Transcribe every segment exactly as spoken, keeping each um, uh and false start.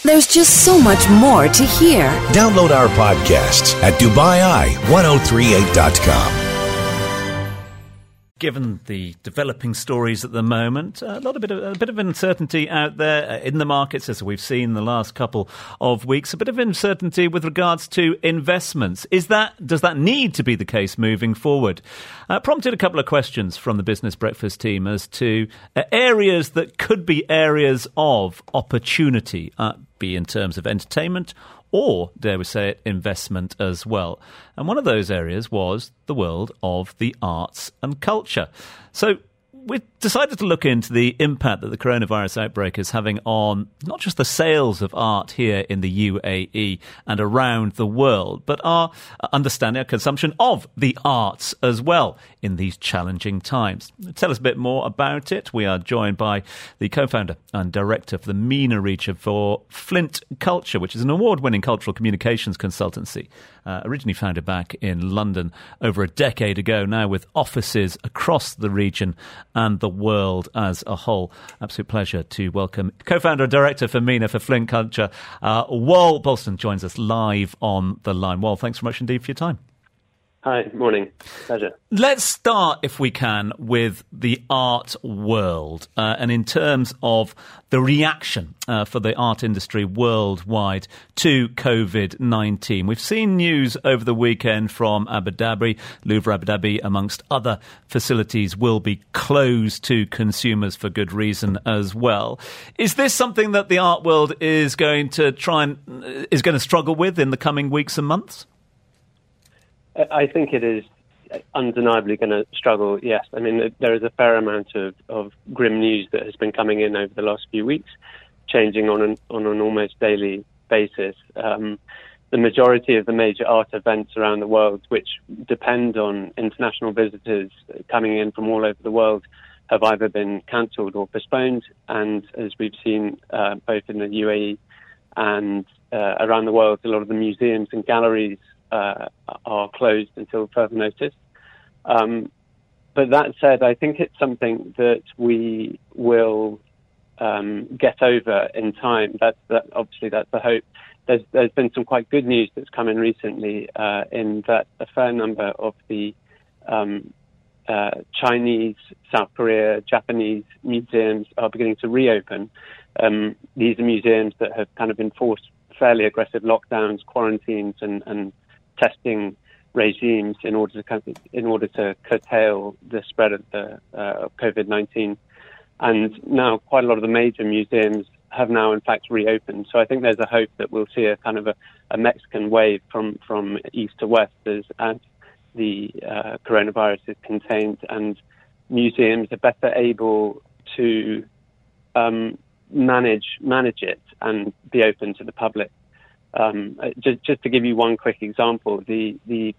There's just so much more to hear. Download our podcasts at Dubai Eye ten thirty-eight dot com. Given the developing stories at the moment, a lot of bit of, a bit of uncertainty out there in the markets, as we've seen the last couple of weeks. A bit of uncertainty with regards to investments. Is that does that need to be the case moving forward? Uh, prompted a couple of questions from the Business Breakfast team as to uh, areas that could be areas of opportunity, uh, be in terms of entertainment or, dare we say it, investment as well. And one of those areas was the world of the arts and culture. So we decided to look into the impact that the coronavirus outbreak is having on not just the sales of art here in the U A E and around the world, but our understanding, our consumption of the arts as well in these challenging times. To tell us a bit more about it, we are joined by the co-founder and director for the MENA region for Flint Culture, which is an award-winning cultural communications consultancy, uh, originally founded back in London over a decade ago, now with offices across the region and the world as a whole. Absolute pleasure to welcome co-founder and director for MENA for Flint Culture, uh, Wal Bolston joins us live on the line. Wal, thanks very much indeed for your time. Hi, morning. Pleasure. Let's start, if we can, with the art world uh, and in terms of the reaction uh, for the art industry worldwide to covid nineteen. We've seen news over the weekend from Abu Dhabi. Louvre Abu Dhabi, amongst other facilities, will be closed to consumers for good reason as well. Is this something that the art world is going to try and is going to struggle with in the coming weeks and months? I think it is undeniably going to struggle, yes. I mean, there is a fair amount of, of grim news that has been coming in over the last few weeks, changing on an, on an almost daily basis. Um, the majority of the major art events around the world, which depend on international visitors coming in from all over the world, have either been cancelled or postponed. And as we've seen uh, both in the U A E and uh, around the world, a lot of the museums and galleries Uh, are closed until further notice. Um, but that said, I think it's something that we will um, get over in time. That's that, obviously that's the hope. There's, there's been some quite good news that's come in recently uh, in that a fair number of the um, uh, Chinese, South Korea, Japanese museums are beginning to reopen. Um, these are museums that have kind of enforced fairly aggressive lockdowns, quarantines, and, and testing regimes in order to in order to curtail the spread of the uh, of covid nineteen, and now quite a lot of the major museums have now in fact reopened. So I think there's a hope that we'll see a kind of a, a Mexican wave from from east to west as as the uh, coronavirus is contained, and museums are better able to um, manage manage it and be open to the public. Um, just, just to give you one quick example, the, the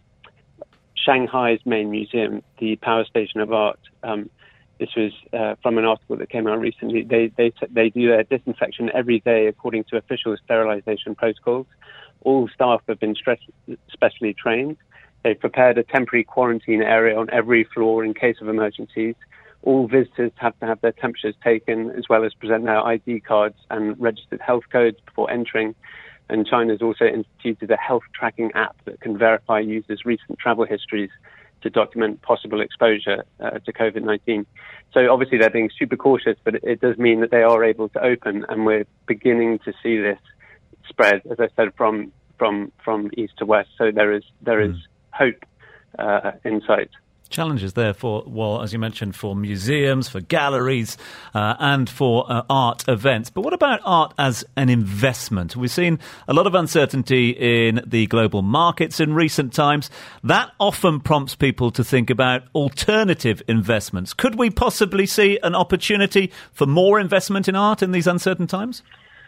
Shanghai's main museum, the Power Station of Art, um, this was uh, from an article that came out recently. They, they they do their disinfection every day according to official sterilization protocols. All staff have been stress, specially trained. They've prepared a temporary quarantine area on every floor in case of emergencies. All visitors have to have their temperatures taken, as well as present their I D cards and registered health codes before entering. And China's also instituted a health tracking app that can verify users' recent travel histories to document possible exposure uh, to covid nineteen. So obviously they're being super cautious, but it, it does mean that they are able to open, and we're beginning to see this spread, as I said, from from from east to west. So there is there is mm. hope uh, in sight. Challenges there for, well, as you mentioned, for museums, for galleries, uh, and for uh, art events. But what about art as an investment? We've seen a lot of uncertainty in the global markets in recent times. That often prompts people to think about alternative investments. Could we possibly see an opportunity for more investment in art in these uncertain times?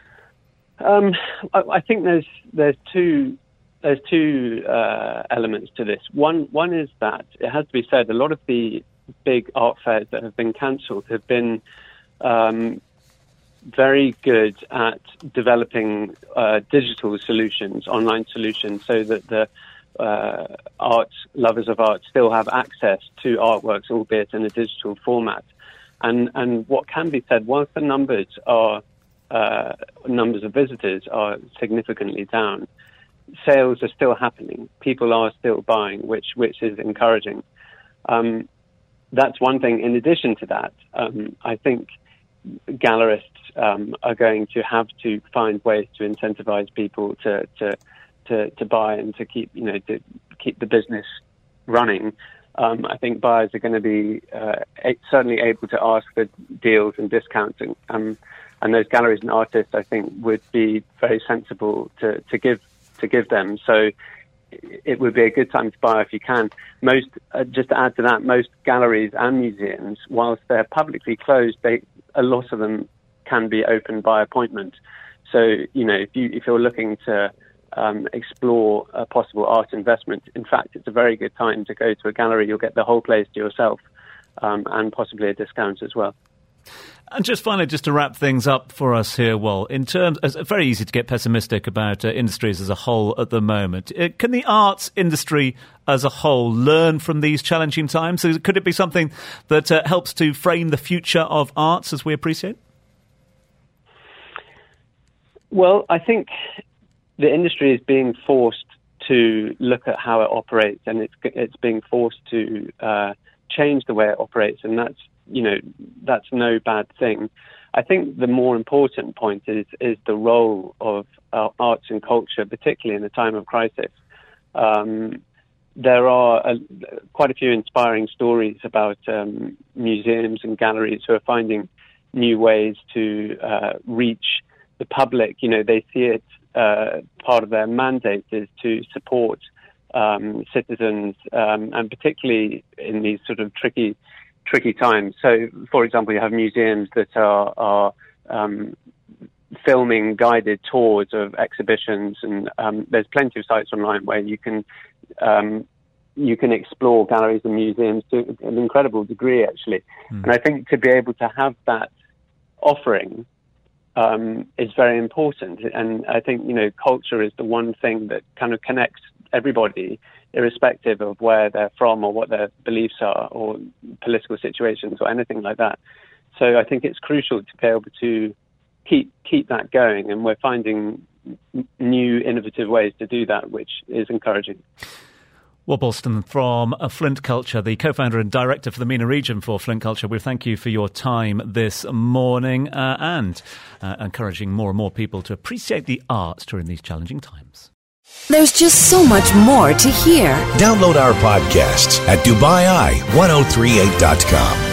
Um, I, I think there's there's two. There's two uh, elements to this. One one is that, it has to be said, a lot of the big art fairs that have been cancelled have been um, very good at developing uh, digital solutions, online solutions, so that the uh, art lovers of art still have access to artworks, albeit in a digital format. And and what can be said, whilst the numbers are uh, numbers of visitors are significantly down, sales are still happening. People are still buying, which which is encouraging. Um, that's one thing. In addition to that, um, I think gallerists um, are going to have to find ways to incentivize people to, to to to buy and to keep you know to keep the business running. Um, I think buyers are going to be uh, a- certainly able to ask for deals and discounts, and, um, and those galleries and artists, I think, would be very sensible to, to give to give them. So it would be a good time to buy if you can. Most, uh, just to add to that, most galleries and museums, whilst they're publicly closed, they a lot of them can be open by appointment. So you know, if you if you're looking to Um, explore a possible art investment. In fact, it's a very good time to go to a gallery. You'll get the whole place to yourself, um, and possibly a discount as well. And just finally, just to wrap things up for us here, well, in terms, it's very easy to get pessimistic about uh, industries as a whole at the moment. Uh, can the arts industry as a whole learn from these challenging times? So could it be something that uh, helps to frame the future of arts as we appreciate? Well, I think the industry is being forced to look at how it operates, and it's it's being forced to uh, change the way it operates, and that's you know that's no bad thing. I think the more important point is is the role of uh, arts and culture, particularly in a time of crisis. Um, there are a, quite a few inspiring stories about um, museums and galleries who are finding new ways to uh, reach the public. You know, they see it. Uh, part of their mandate is to support um, citizens, um, and particularly in these sort of tricky, tricky times. So, for example, you have museums that are, are um, filming guided tours of exhibitions, and um, there's plenty of sites online where you can um, you can explore galleries and museums to an incredible degree, actually. Mm. And I think to be able to have that offering Um, is very important. And I think, you know, culture is the one thing that kind of connects everybody, irrespective of where they're from or what their beliefs are or political situations or anything like that. So I think it's crucial to be able to keep keep that going. And we're finding new, innovative ways to do that, which is encouraging. Rob Alston from Flint Culture, the co-founder and director for the MENA region for Flint Culture. We thank you for your time this morning uh, and uh, encouraging more and more people to appreciate the arts during these challenging times. There's just so much more to hear. Download our podcasts at Dubai Eye ten thirty-eight dot com.